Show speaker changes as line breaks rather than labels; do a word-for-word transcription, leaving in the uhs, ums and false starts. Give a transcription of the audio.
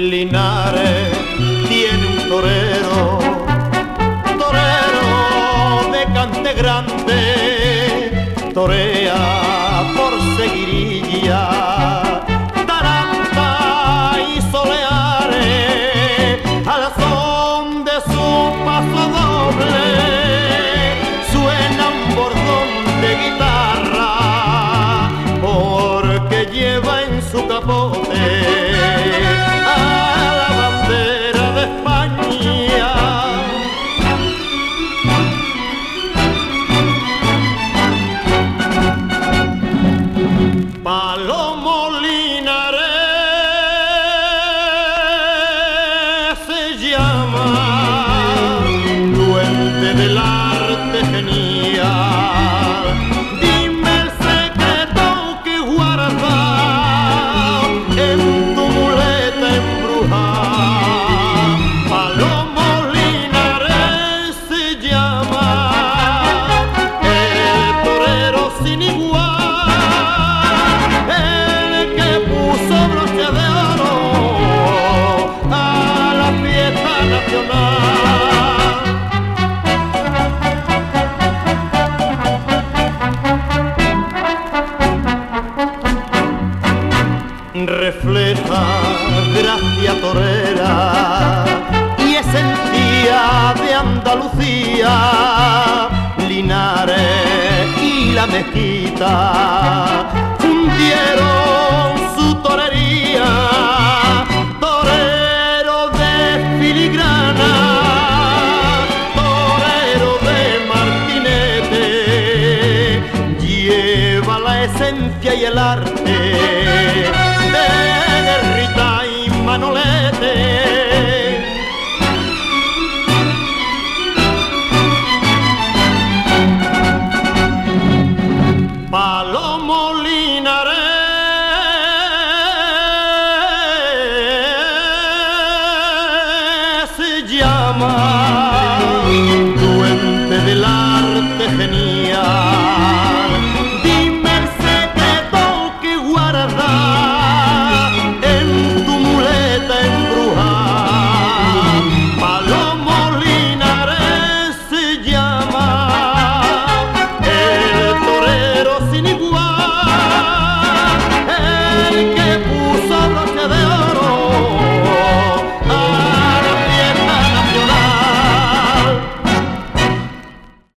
Linares tiene un torero, torero de cante grande, torea por seguirilla, taranta y soleares, al son de su paso doble, suena un bordón de guitarra, porque lleva en su capote Palomo Linares se llama, duende del arte genial. Dime el secreto que guardas en tu muleta embrujada. Palomo Linares se llama, el torero sin igual. Refleja gracia torera y esencia de Andalucía, Linares y la Mezquita fundieron su torería, torero de filigrana, torero de martinete, lleva la esencia y el arte de Guerrita y Manolete.